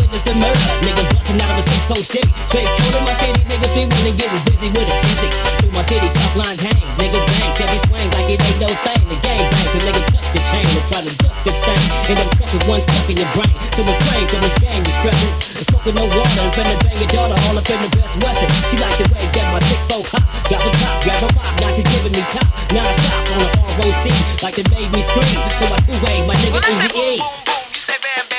killers to murder. Niggas bustin' out of a 6-4 shit. Straight cold in my city, niggas be running, getting busy with a TC. Through my city, top lines hang. Niggas bang, Chevy swing like it ain't no thing. The game bangs, a nigga tuck the chain and try to duck this thing. And them crackers one stuck in your brain. So refrain from this game, you stressing. I'm smoking no water and finna bang your daughter all up in the Best Western. She like the way that my 6-4 hop. Drop a top, grab a mop, now she's giving me top. Non-stop on the ROC, like they made me scream. So I two-way, my nigga Easy E. You say bam,